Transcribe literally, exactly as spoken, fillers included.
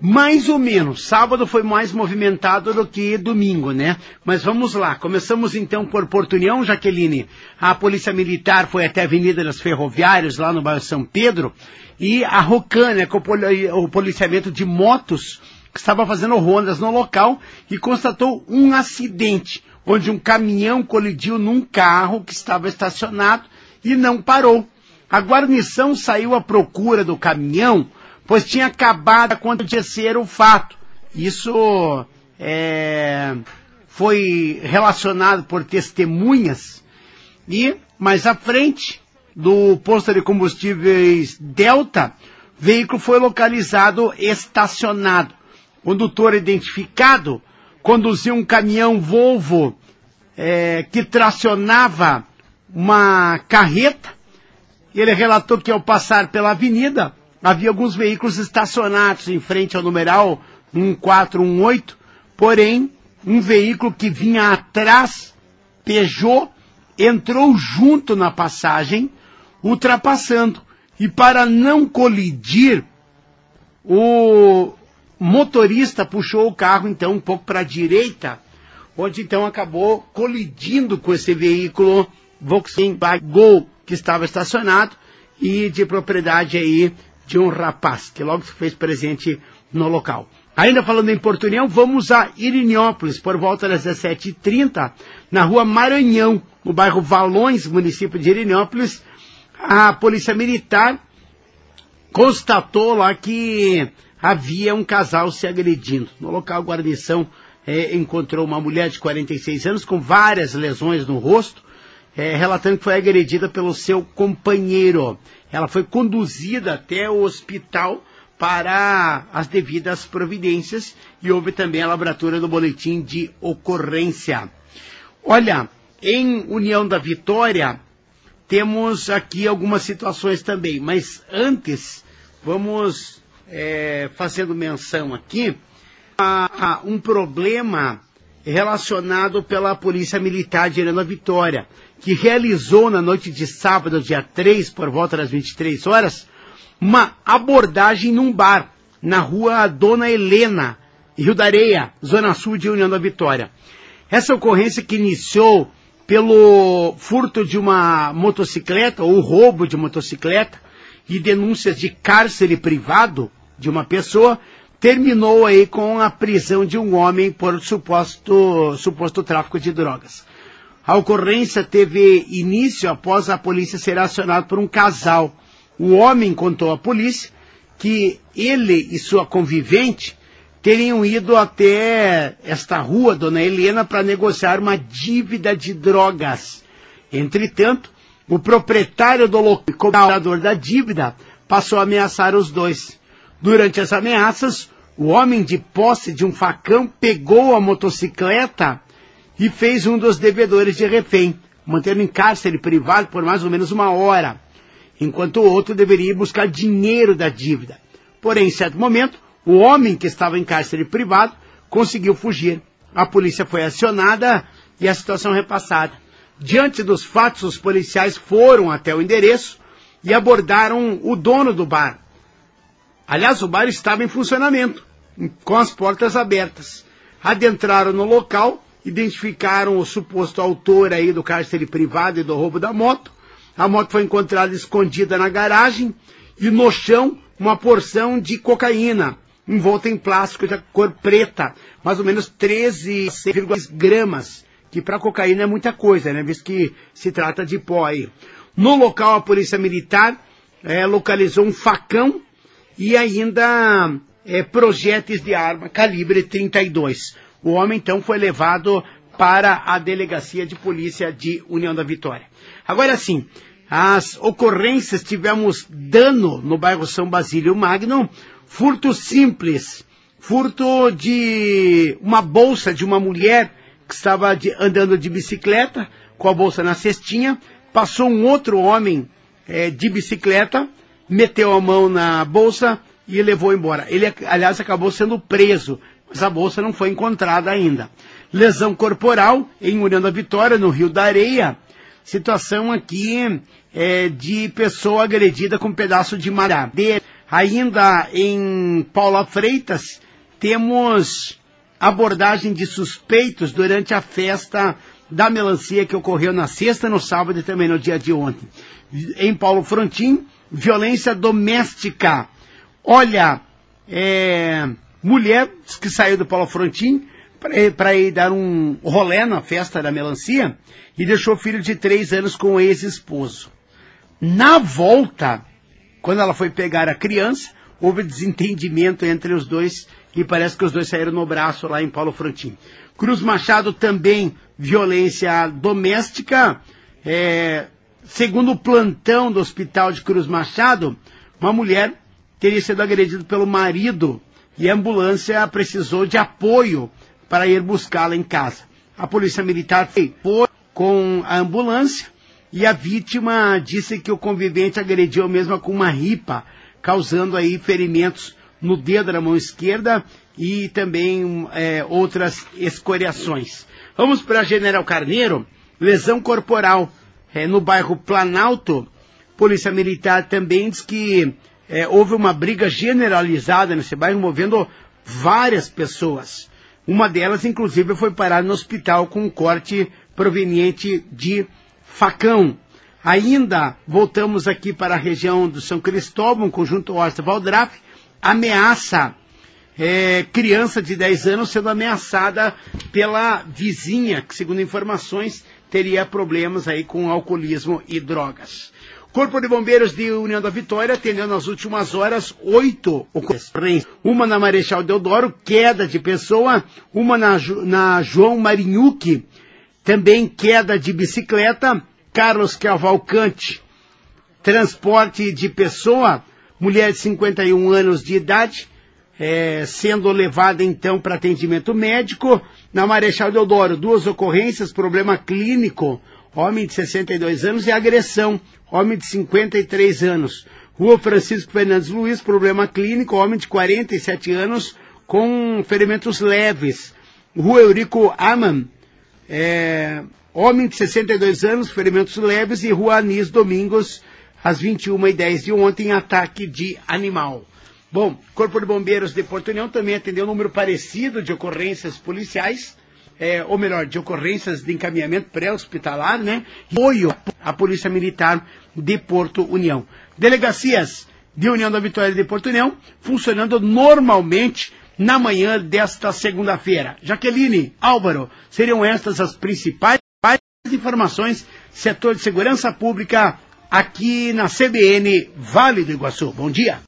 Mais ou menos. Sábado foi mais movimentado do que domingo, né? Mas vamos lá. Começamos então por Porto União, Jaqueline. A Polícia Militar foi até a Avenida das Ferroviárias, lá no bairro São Pedro, e a Rocan, né, com o policiamento de motos, que estava fazendo rondas no local e constatou um acidente, onde um caminhão colidiu num carro que estava estacionado e não parou. A guarnição saiu à procura do caminhão, pois tinha acabado de acontecer o fato. Isso é, foi relacionado por testemunhas. E, mais à frente do posto de combustíveis Delta, o veículo foi localizado estacionado. O condutor identificado conduzia um caminhão Volvo é, que tracionava uma carreta. Ele relatou que ao passar pela avenida, havia alguns veículos estacionados em frente ao numeral um quatro um oito, porém, um veículo que vinha atrás, Peugeot, entrou junto na passagem, ultrapassando. E para não colidir, o motorista puxou o carro, então, um pouco para a direita, onde, então, acabou colidindo com esse veículo Volkswagen Gol, que estava estacionado, e de propriedade aí de um rapaz, que logo se fez presente no local. Ainda falando em Porto União, vamos a Irinópolis, por volta das dezessete e trinta, na rua Maranhão, no bairro Valões, município de Irinópolis. A Polícia Militar constatou lá que havia um casal se agredindo. No local, a guarnição eh, encontrou uma mulher de quarenta e seis anos com várias lesões no rosto, eh, relatando que foi agredida pelo seu companheiro. Ela foi conduzida até o hospital para as devidas providências e houve também a lavratura do boletim de ocorrência. Olha, em União da Vitória, temos aqui algumas situações também, mas antes, vamos é, fazendo menção aqui a, a um problema relacionado pela Polícia Militar de União da Vitória, que realizou na noite de sábado, dia três, por volta das vinte e três horas, uma abordagem num bar, na rua Dona Helena, Rio da Areia, zona sul de União da Vitória. Essa ocorrência que iniciou pelo furto de uma motocicleta, ou roubo de motocicleta, e denúncias de cárcere privado de uma pessoa, terminou aí com a prisão de um homem por suposto, suposto tráfico de drogas. A ocorrência teve início após a polícia ser acionada por um casal. O homem contou à polícia que ele e sua convivente teriam ido até esta rua, Dona Helena, para negociar uma dívida de drogas. Entretanto, o proprietário do local, o cobrador da dívida, passou a ameaçar os dois. Durante as ameaças, o homem, de posse de um facão, pegou a motocicleta e fez um dos devedores de refém, mantendo em cárcere privado por mais ou menos uma hora, enquanto o outro deveria ir buscar dinheiro da dívida. Porém, em certo momento, o homem que estava em cárcere privado conseguiu fugir. A polícia foi acionada e a situação repassada. Diante dos fatos, os policiais foram até o endereço e abordaram o dono do bar. Aliás, o bar estava em funcionamento, com as portas abertas. Adentraram no local, identificaram o suposto autor aí do cárcere privado e do roubo da moto. A moto foi encontrada escondida na garagem e no chão uma porção de cocaína, envolta em plástico de cor preta, mais ou menos treze vírgula seis gramas, que para cocaína é muita coisa, né, visto que se trata de pó aí. No local, a Polícia Militar é, localizou um facão e ainda é, projéteis de arma calibre trinta e dois. O homem, então, foi levado para a Delegacia de Polícia de União da Vitória. Agora sim, as ocorrências, tivemos dano no bairro São Basílio Magno, furto simples, furto de uma bolsa de uma mulher que estava de, andando de bicicleta, com a bolsa na cestinha, passou um outro homem é, de bicicleta, meteu a mão na bolsa e levou embora. Ele, aliás, acabou sendo preso, mas a bolsa não foi encontrada ainda. Lesão corporal em União da Vitória, no Rio da Areia. Situação aqui é, de pessoa agredida com um pedaço de madeira. Ainda em Paula Freitas, temos abordagem de suspeitos durante a festa da melancia que ocorreu na sexta, no sábado e também no dia de ontem. Em Paulo Frontin, violência doméstica. Olha, é, mulher que saiu do Paulo Frontin para ir dar um rolê na festa da melancia e deixou o filho de três anos com o ex-esposo. Na volta, quando ela foi pegar a criança, houve desentendimento entre os dois e parece que os dois saíram no braço lá em Paulo Frontin. Cruz Machado também, violência doméstica. É, segundo o plantão do hospital de Cruz Machado, uma mulher teria sido agredida pelo marido e a ambulância precisou de apoio para ir buscá-la em casa. A polícia militar foi com a ambulância e a vítima disse que o convivente agrediu mesmo com uma ripa, causando aí ferimentos no dedo da mão esquerda e também é, outras escoriações. Vamos para General Carneiro, lesão corporal é, no bairro Planalto. Polícia Militar também diz que é, houve uma briga generalizada nesse bairro envolvendo várias pessoas. Uma delas, inclusive, foi parar no hospital com um corte proveniente de facão. Ainda voltamos aqui para a região do São Cristóvão, conjunto Horta Valdrafe, ameaça é, criança de dez anos sendo ameaçada pela vizinha, que segundo informações teria problemas aí com alcoolismo e drogas. Corpo de Bombeiros de União da Vitória atendeu nas últimas horas oito ocorrências. Uma na Marechal Deodoro, queda de pessoa. Uma na, na João Marinhuque, também queda de bicicleta. Carlos Cavalcante, transporte de pessoa. Mulher de cinquenta e um anos de idade, é, sendo levada então para atendimento médico. Na Marechal Deodoro, duas ocorrências, problema clínico. Homem de sessenta e dois anos e agressão, homem de cinquenta e três anos. Rua Francisco Fernandes Luiz, problema clínico, homem de quarenta e sete anos com ferimentos leves. Rua Eurico Aman, é, homem de sessenta e dois anos, ferimentos leves. E Rua Anis Domingos, às vinte e uma e dez de ontem, ataque de animal. Bom, Corpo de Bombeiros de Porto União também atendeu um número parecido de ocorrências policiais. É, ou melhor, de ocorrências de encaminhamento pré-hospitalar, né? Apoio à Polícia Militar de Porto União. Delegacias de União da Vitória de Porto União funcionando normalmente na manhã desta segunda-feira. Jaqueline, Álvaro, seriam estas as principais informações, setor de segurança pública aqui na C B N Vale do Iguaçu. Bom dia.